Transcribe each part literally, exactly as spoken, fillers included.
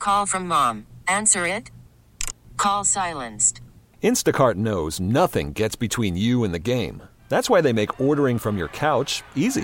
Call from mom. Answer it. Call silenced. Instacart knows nothing gets between you and the game. That's why they make ordering from your couch easy.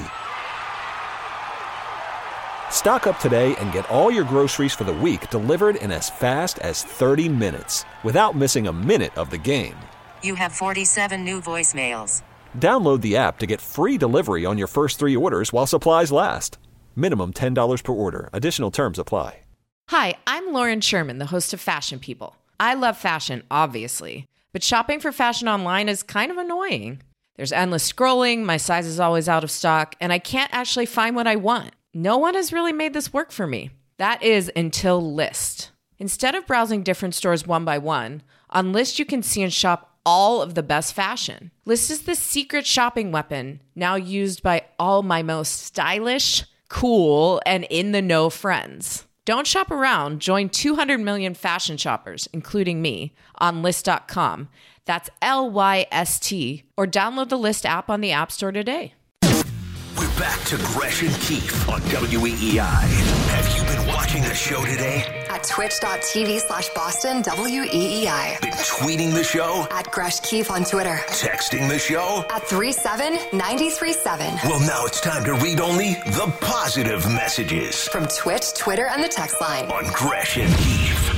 Stock up today and get all your groceries for the week delivered in as fast as thirty minutes without missing a minute of the game. You have forty-seven new voicemails. Download the app to get free delivery on your first three orders while supplies last. Minimum ten dollars per order. Additional terms apply. Hi, I'm Lauren Sherman, the host of Fashion People. I love fashion, obviously, but shopping for fashion online is kind of annoying. There's endless scrolling, my size is always out of stock, and I can't actually find what I want. No one has really made this work for me. That is until Lyst. Instead of browsing different stores one by one, on Lyst you can see and shop all of the best fashion. Lyst is the secret shopping weapon now used by all my most stylish, cool, and in-the-know friends. Don't shop around. Join two hundred million fashion shoppers, including me, on Lyst dot com. That's L Y S T. Or download the Lyst app on the App Store today. We're back to Gresh and Keefe on W E E I. Have you been watching the show today? At twitch.tv slash Boston W E E I. Been tweeting the show? At Gresh Keefe on Twitter. Texting the show? At three seven nine three seven. Well, now it's time to read only the positive messages. From Twitch, Twitter, and the text line. On Gresh and Keefe.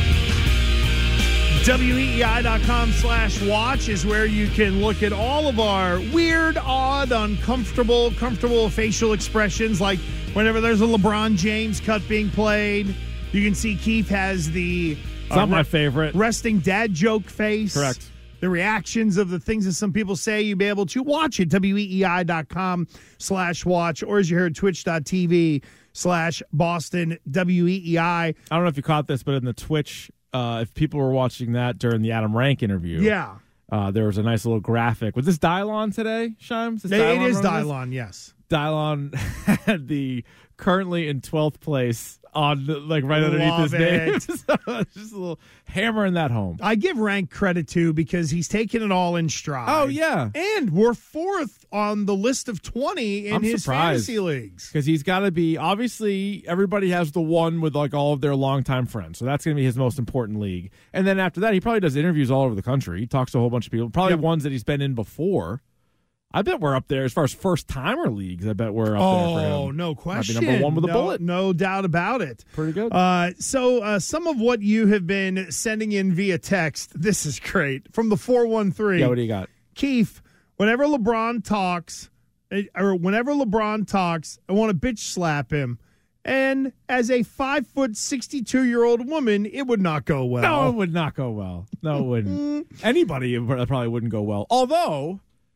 W E E I dot com slash watch is where you can look at all of our weird, odd, uncomfortable, comfortable facial expressions, like whenever there's a LeBron James cut being played. You can see Keith has the It's uh, not my favorite. resting dad joke face. Correct. The reactions of the things that some people say, you'll be able to watch it. W E E I dot com slash watch, or as you heard, twitch.tv slash Boston W E E I. I don't know if you caught this, but in the Twitch, uh, if people were watching that during the Adam Rank interview, Yeah. uh, there was a nice little graphic. Was this Dylon today, Shimes? It, it is Dylon, yes. Dylon had the currently in twelfth place on the, like right underneath Love his name. it. So just a little hammering that home. I give Rank credit too because he's taken it all in stride. Oh, yeah. And we're fourth on the list of twenty in I'm his surprised. fantasy leagues. Because he's got to be, obviously, everybody has the one with like all of their longtime friends. So that's going to be his most important league. And then after that, he probably does interviews all over the country. He talks to a whole bunch of people, probably Yep. ones that he's been in before. I bet we're up there as far as first-timer leagues. I bet we're up there for him. Oh, no question. Might be number one with a no, bullet. No doubt about it. Pretty good. Uh, so uh, some of what you have been sending in via text, this is great. From the four one three. Yeah, what do you got? Keith, whenever LeBron talks, eh, or whenever LeBron talks, I want to bitch slap him. And as a five foot sixty-two year old woman, it would not go well. No, it would not go well. No, it wouldn't. Anybody it probably wouldn't go well. Although,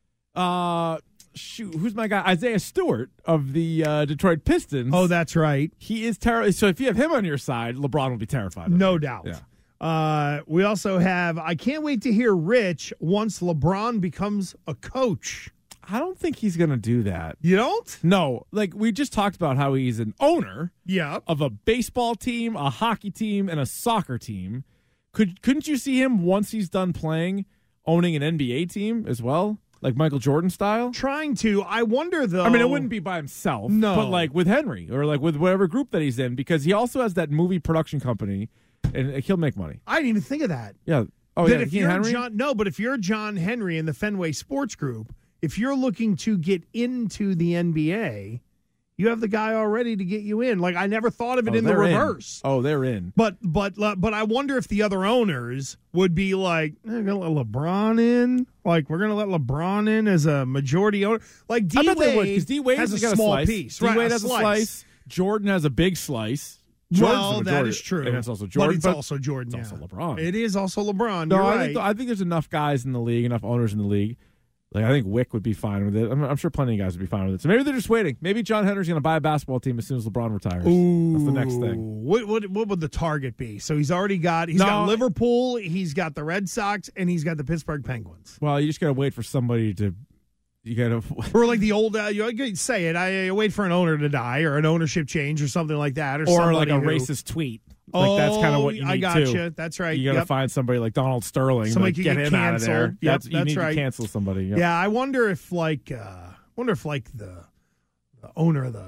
uh, shoot, who's my guy? Isaiah Stewart of the uh, Detroit Pistons. Oh, that's right. He is terrible. So if you have him on your side, LeBron will be terrified. Of No him. doubt. Yeah. Uh, we also have, I can't wait to hear Rich once LeBron becomes a coach. I don't think he's going to do that. You don't? No. Like, we just talked about how he's an owner Yeah. of a baseball team, a hockey team, and a soccer team. Could, couldn't you see him, once he's done playing, owning an N B A team as well? Like Michael Jordan style? Trying to. I wonder, though. I mean, it wouldn't be by himself. No. But, like, with Henry or, like, with whatever group that he's in, because he also has that movie production company, and he'll make money. I didn't even think of that. Yeah. Oh, that yeah. if He you're and Henry? John, no, but if you're John Henry in the Fenway Sports Group, if you're looking to get into the N B A, you have the guy already to get you in. Like, I never thought of it Oh, in the they're in. reverse. Oh, they're in. But but but I wonder if the other owners would be like, eh, we're gonna let LeBron in. Like, we're gonna let LeBron in as a majority owner. Like D I bet they would, Wade because D Wade has has a got small a slice. piece. D Right, Wade a has a slice. Jordan has a big slice. Jordan's Well, the that majority. is true. And it's also Jordan. But it's also Jordan. It's yeah. also LeBron. It is also LeBron. No, You're I right. think I think there's enough guys in the league, enough owners in the league. Like, I think Wick would be fine with it. I'm, I'm sure plenty of guys would be fine with it. So maybe they're just waiting. Maybe John Henry's going to buy a basketball team as soon as LeBron retires. Ooh, That's the next thing. What, what what would the target be? So he's already got he's No, got Liverpool, he's got the Red Sox, and he's got the Pittsburgh Penguins. Well, you just got to wait for somebody to. You got to. Or like the old, uh, you could say it. I, I wait for an owner to die or an ownership change or something like that, or, Or like somebody a who- racist tweet. Like, oh, that's kind of what you need I gotcha. too. That's right. You got to Yep. find somebody like Donald Sterling. Somebody like, can get get him out of there. canceled. Yep, that's, you that's need right. to cancel somebody. Yep. Yeah, I wonder if like, uh, wonder if like the, the owner of the like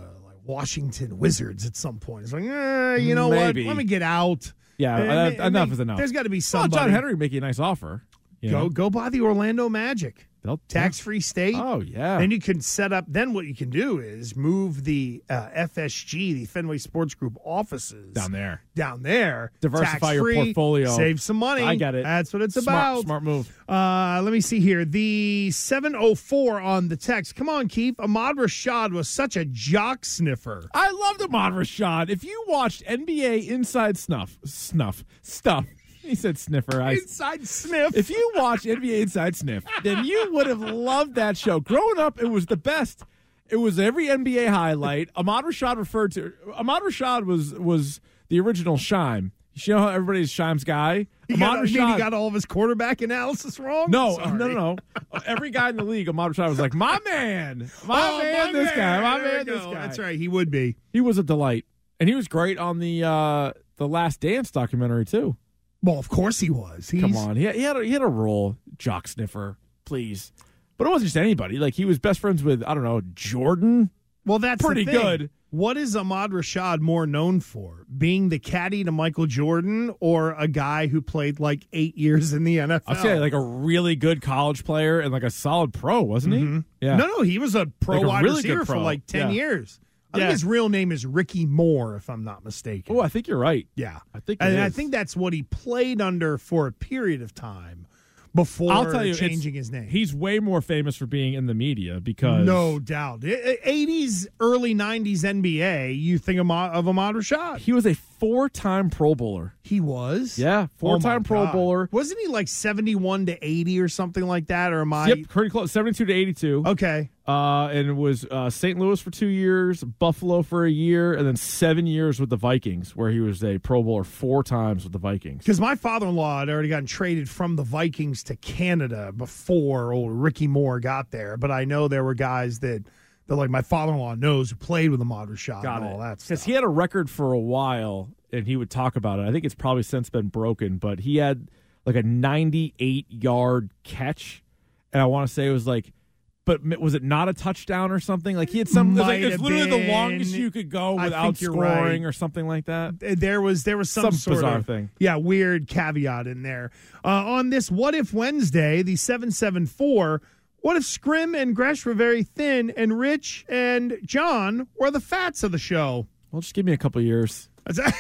Washington Wizards at some point. It's like, eh, you know Maybe. what? Let me get out. Yeah, And- uh, and enough they- is enough. There's got to be Well, somebody. John Henry make you a nice offer. You Go know? go buy the Orlando Magic. They'll- Tax-free state. Oh, yeah. Then you can set up. Then what you can do is move the uh, F S G, the Fenway Sports Group offices Down there. Down there, Diversify your tax-free, portfolio. save some money. I get it. That's what it's Smart- about. smart move. Uh, let me see here. The seven oh four on the text. Come on, Keith. Ahmad Rashad was such a jock sniffer. I loved Ahmad Rashad. If you watched N B A Inside Snuff, Snuff, Stuff, he said sniffer. I, Inside sniff. if you watch N B A Inside Sniff, then you would have loved that show. Growing up, it was the best. It was every N B A highlight. Ahmad Rashad referred to Ahmad Rashad was was the original Shime. You know how everybody's Shime's guy? He Ahmad got, I mean, Rashad. he got all of his quarterback analysis wrong? no, Sorry. no, no, no. Every guy in the league, Ahmad Rashad was like, my man, my Oh, man, my this guy, my There man, we this go. guy. That's right. He would be. He was a delight, and he was great on the uh, the Last Dance documentary too. Well, of course he was. He's, Come on, he had, he had a, he had a role, jock sniffer, please. But it wasn't just anybody. Like he was best friends with I don't know Jordan. Well, that's Pretty the thing. good. What is Ahmad Rashad more known for? Being the caddy to Michael Jordan or a guy who played like eight years in the N F L? I'll say like a really good college player and like a solid pro, wasn't he? Mm-hmm. Yeah. No, no, he was a pro Like a wide really good receiver for pro. like ten Yeah. years. I Yeah. think his real name is Ricky Moore, if I'm not mistaken. Oh, I think you're right. Yeah. I think it and I is. think that's what he played under for a period of time before I'll tell you, it's- changing his name. He's way more famous for being in the media because No doubt. eighties, early nineties N B A, you think of Ahmad, of Ahmad Rashad. he was a four-time Pro Bowler. He was? Yeah, four-time Oh my Pro God. Bowler. Wasn't he like seventy-one to eighty or something like that? Or am I? Yep, pretty close, seventy-two to eighty-two. Okay. Uh, and it was uh, Saint Louis for two years, Buffalo for a year, and then seven years with the Vikings, where he was a Pro Bowler four times with the Vikings. Because my father-in-law had already gotten traded from the Vikings to Canada before old Ricky Moore got there. But I know there were guys that, that like my father-in-law knows who played with Ahmad Rashad Got and all it. that Because stuff. he had a record for a while, and he would talk about it. I think it's probably since been broken, but he had like a ninety-eight yard catch, and I want to say it was like, but was it not a touchdown or something? Like he had some, it was, like, Might it was have literally the been. longest you could go I without think you're scoring right. or something like that. There was there was some, Some sort bizarre of thing. Yeah, weird caveat in there. Uh, on this What If Wednesday, the seven seven four, what if Scrim and Gresh were very thin and Rich and John were the fats of the show? Well, just give me a couple years.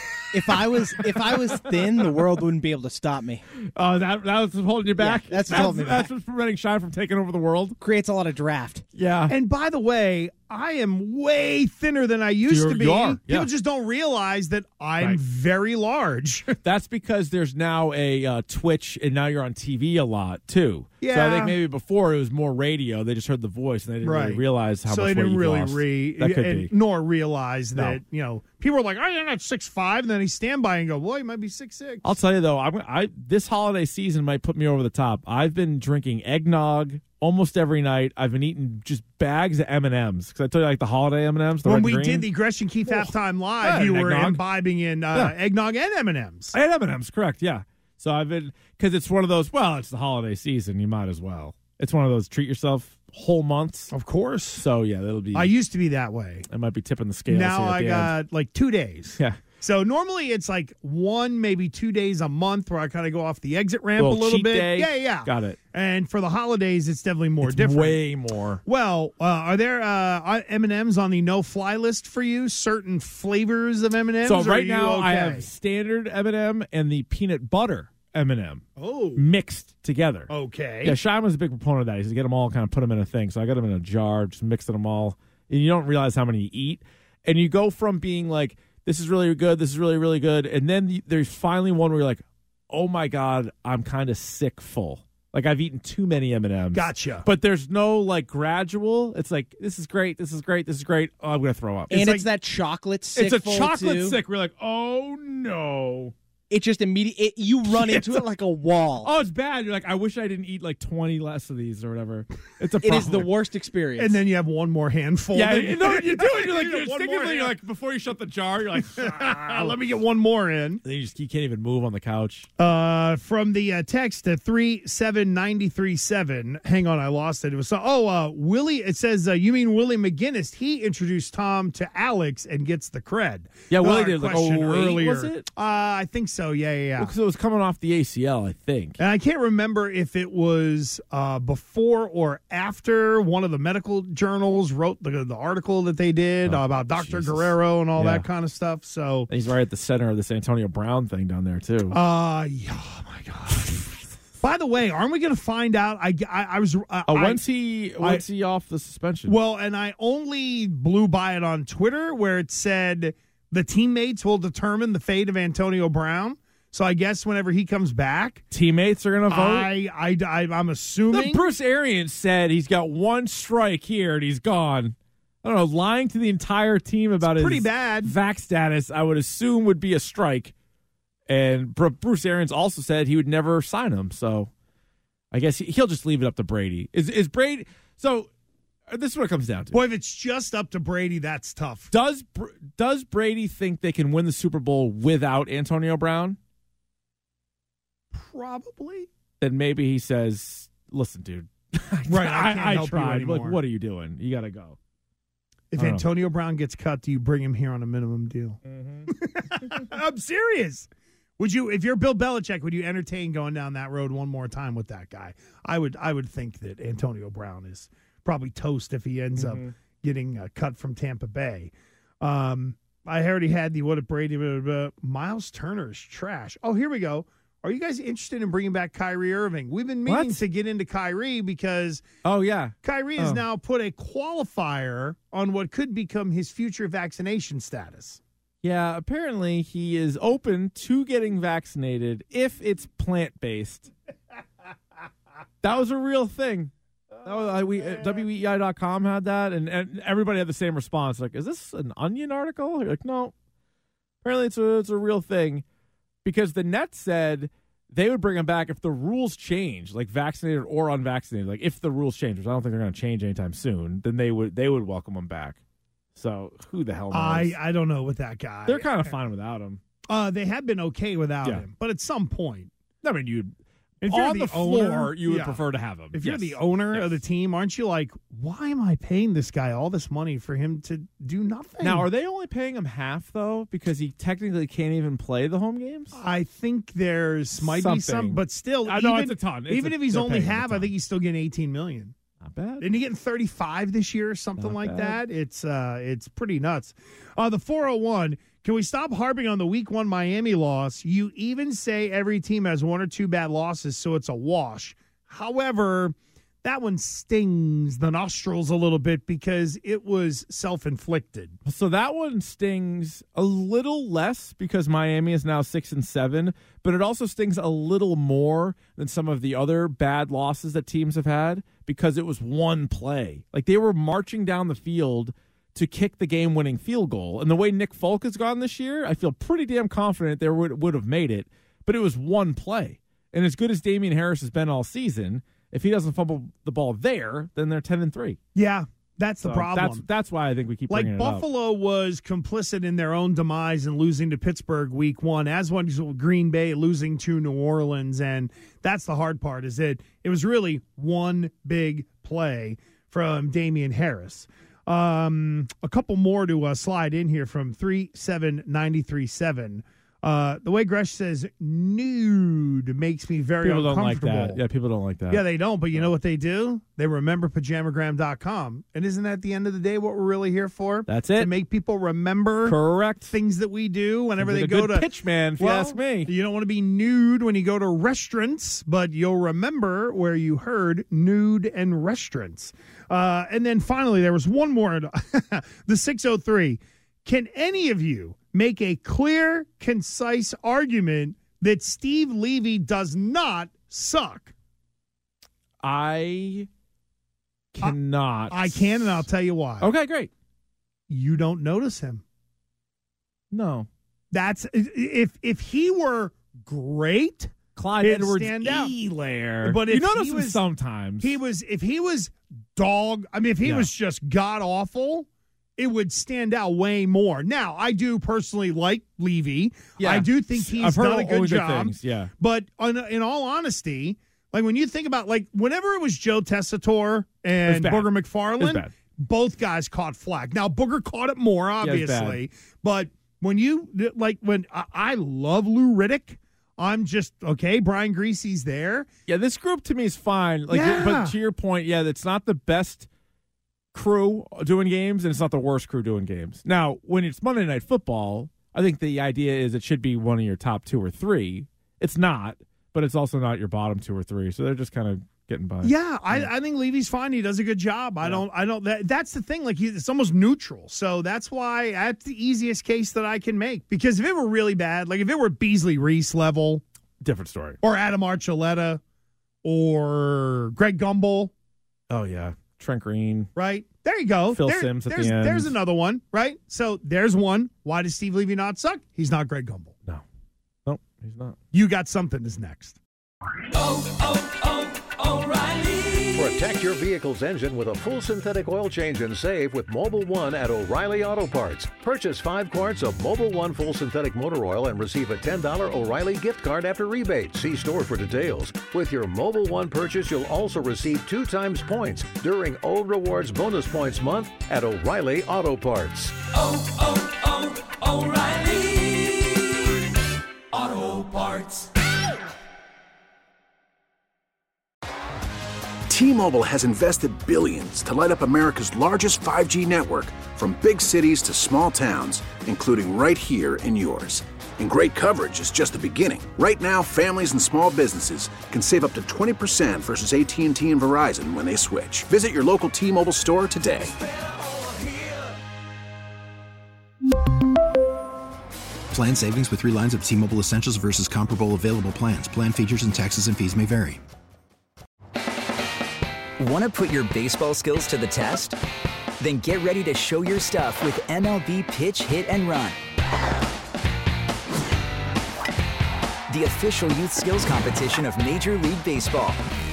If I was if I was thin, the world wouldn't be able to stop me. Oh, that that was holding you back. Yeah, that's what's holding me that's back. what's preventing Shine from taking over the world. Creates a lot of draft. Yeah, And by the way, I am way thinner than I used You're- to be. you are, People yeah. just don't realize that I'm Right. very large. that's because there's now a uh, Twitch, and now you're on T V a lot too. So I Yeah. think maybe before it was more radio. They just heard the voice and they didn't Right. really realize how so much they weight didn't you've really lost. re That could and, be. nor realize No. that, you know, people are like, oh, you're not six five, and then they stand by and go, well, you might be six six. I'll tell you though, I'm, I this holiday season might put me over the top. I've been drinking eggnog almost every night. I've been eating just bags of M and M's because I told you like the holiday M and M's. When we did the Gresh and Keith halftime live, Yeah, you were eggnog. imbibing in uh, Yeah. eggnog and M and M's. I had M and M's, correct? Yeah. So I've been because it's one of those. Well, it's the holiday season. You might as well. It's one of those treat yourself whole months. Of course. So yeah, that'll be. I used to be that way. I might be tipping the scales. Now here at I the got end. like two days. Yeah. So normally it's like one, maybe two days a month where I kind of go off the exit ramp a Little little cheat bit. day. Yeah, yeah. Got it. And for the holidays, it's definitely more It's different. way more. Well, uh, are there uh, M and M's on the no-fly list for you? Certain flavors of M and M's? So or are right you now I okay? have standard M and M and the peanut butter M and M Oh, mixed together. okay. Yeah, Shine was a big proponent of that. He said get them all, kind of put them in a thing. So I got them in a jar, just mixing them all. And you don't realize how many you eat. And you go from being like, this is really good, this is really, really good. And then there's finally one where you're like, oh my God, I'm kind of sick full. Like I've eaten too many M and M's. Gotcha. But there's no like gradual. It's like, this is great, this is great, this is great. Oh, I'm going to throw up. And It's it's, like- that chocolate sick It's a full, chocolate too. sick. We're like, oh no. it just immediately it, you run into it like a wall. Oh, it's bad. You're like, I wish I didn't eat like twenty less of these or whatever. It's a It problem. is the worst experience. And then you have one more handful. Yeah, Then you know what you do? You're like, You you're have one more instinctively, you're hand. like, before you shut the jar, you're like, ah, Let me get one more in. then you just you can't even move on the couch. Uh, from the uh, text to three seven nine three seven. Hang on, I lost it. It was so, oh, uh, Willie. It says uh, you mean Willie McGinnis? He introduced Tom to Alex and gets the cred. Yeah, Willie Our did, like, question oh, wait, earlier. was it? Uh, I think so. Yeah, yeah, yeah. Because it was coming off the A C L, I think. And I can't remember if it was uh, before or after one of the medical journals wrote the, the article that they did Oh, about Doctor Jesus. Guerrero and all Yeah. that kind of stuff. So, And he's right at the center of this Antonio Brown thing down there, too. uh, yeah, oh my God. By the way, aren't we going to find out? I, I, I was. Uh, oh, I- when's he, when's he off the suspension? Well, and I only blew by it on Twitter where it said the teammates will determine the fate of Antonio Brown. So I guess whenever he comes back, Teammates are going to vote? I, I, I, I'm assuming. The Bruce Arians said he's got one strike here and he's gone. I don't know, lying to the entire team about his pretty bad. vac status, I would assume would be a strike. And Br- Bruce Arians also said he would never sign him. So I guess he, he'll just leave it up to Brady. Is is Brady? So uh, this is what it comes down to. Boy, if it's just up to Brady, that's tough. Does Br- does Brady think they can win the Super Bowl without Antonio Brown? Probably. Then maybe he says, "Listen, dude, Right, I can't help you tried. Like, anymore." what are you doing? You got to go." If I don't know. Antonio Brown gets cut, do you bring him here on a minimum deal? Mm-hmm. I'm serious. Would you, if you're Bill Belichick, would you entertain going down that road one more time with that guy? I would. I would think that Antonio Brown is probably toast if he ends Mm-hmm. up getting uh, cut from Tampa Bay. Um, I already had the what if Brady. Blah, blah, blah. Miles Turner's trash. Oh, here we go. Are you guys interested in bringing back Kyrie Irving? We've been meaning What? to get into Kyrie because Oh yeah, Kyrie has Oh. now put a qualifier on what could become his future vaccination status. yeah. Apparently, he is open to getting vaccinated if it's plant based. That was a real thing. That was, I, we uh, W E I dot com had that, and, and everybody had the same response. Like, is this an Onion article? You're like, no. Apparently, it's a it's a real thing. Because the Nets said they would bring him back if the rules change, like vaccinated or unvaccinated. Like if the rules change, which I don't think they're going to change anytime soon, then they would they would welcome him back. So who the hell knows? I, I don't know with that guy. They're kind of fine without him. Uh, they have been okay without Yeah. him, but at some point, I mean, you if you're on the, the, floor, owner, you would yeah. prefer to have him. If you're Yes. the owner Yes. of the team, aren't you like, why am I paying this guy all this money for him to do nothing? Now, are they only paying him half though? Because he technically can't even play the home games. I think there's might be some, Something. but still, I know even, it's a ton. It's even a- if he's they're only paying him a half, I ton. think he's still getting eighteen million. Not bad. Isn't he getting thirty-five this year or something Not like bad. that? It's uh, it's pretty nuts. Uh, the four oh one, can we stop harping on the week one Miami loss? You even say every team has one or two bad losses, so it's a wash. However, that one stings the nostrils a little bit because it was self-inflicted. So that one stings a little less because Miami is now six and seven, but it also stings a little more than some of the other bad losses that teams have had because it was one play. Like they were marching down the field to kick the game-winning field goal, and the way Nick Folk has gone this year, I feel pretty damn confident they would would have made it. But it was one play, and as good as Damian Harris has been all season, if he doesn't fumble the ball there, then they're ten and three. Yeah, that's the So problem. That's that's why I think we keep Like bringing it up. Buffalo was complicit in their own demise in losing to Pittsburgh week one, as was Green Bay losing to New Orleans. And that's the hard part, is that it was really one big play from Damian Harris. Um, a couple more to uh, slide in here from three seven nine three seven. Uh, the way Gresh says nude makes me very People don't like uncomfortable. that. Yeah, people don't like that. Yeah, they don't, but you know what they do? They remember pajamagram dot com. And isn't that at the end of the day what we're really here for? That's it. To make people remember Correct. things that we do whenever Seems they like a go good to pitch, man, if you Well, ask me. You don't want to be nude when you go to restaurants, but you'll remember where you heard nude and restaurants. Uh, and then finally, there was one more. The six oh three. Can any of you make a clear, concise argument that Steve Levy does not suck? I cannot. I can, and I'll tell you why. Okay, great. You don't notice him. No. That's if if he were great, Clyde it'd Edwards stand out. Elair. But you if notice he him was- sometimes. He was if he was dog. I mean, if he Yeah. was just god awful, it would stand out way more. Now, I do personally like Levy. Yeah. I do think he's I've heard done a good only good job. things, yeah. But on, in all honesty, like when you think about like whenever it was Joe Tessitore and bad. Booger It was McFarland, bad. both guys caught flack. Now Booger caught it more, Yeah, it's bad. obviously, but when you like when I, I love Lou Riddick, I'm just okay. Brian Greasy's there. Yeah, this group to me is fine. Like, Yeah. but to your point, yeah, it's not the best crew doing games, and it's not the worst crew doing games. Now, when it's Monday Night Football, I think the idea is it should be one of your top two or three. It's not, but it's also not your bottom two or three. So they're just kind of getting by. Yeah, I, I think Levy's fine. He does a good job. I don't. I don't. That, that's the thing. Like he, it's almost neutral. So that's why that's the easiest case that I can make. Because if it were really bad, like if it were Beasley Reese level, Different story. or Adam Archuleta, or Greg Gumbel, Oh, yeah. Trent Green. right? There you go. Phil There- Simms at the there's, end. There's another one, right? So there's one. Why does Steve Levy not suck? He's not Greg Gumbel. No. Nope, he's not. You got something is next. Protect your vehicle's engine with a full synthetic oil change and save with Mobile One at O'Reilly Auto Parts. Purchase five quarts of Mobile One full synthetic motor oil and receive a ten dollars O'Reilly gift card after rebate. See store for details. With your Mobile One purchase, you'll also receive two times points during O Rewards Bonus Points Month at O'Reilly Auto Parts. T-Mobile has invested billions to light up America's largest five G network, from big cities to small towns, including right here in yours. And great coverage is just the beginning. Right now, families and small businesses can save up to twenty percent versus A T and T and Verizon when they switch. Visit your local T-Mobile store today. Plan savings with three lines of T-Mobile Essentials versus comparable available plans. Plan features and taxes and fees may vary. Want to put your baseball skills to the test? Then get ready to show your stuff with M L B Pitch, Hit, and Run. The official youth skills competition of Major League Baseball.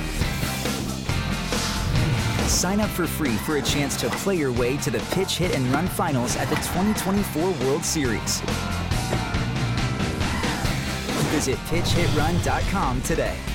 Sign up for free for a chance to play your way to the Pitch, Hit, and Run finals at the twenty twenty-four World Series. Visit pitch hit run dot com today.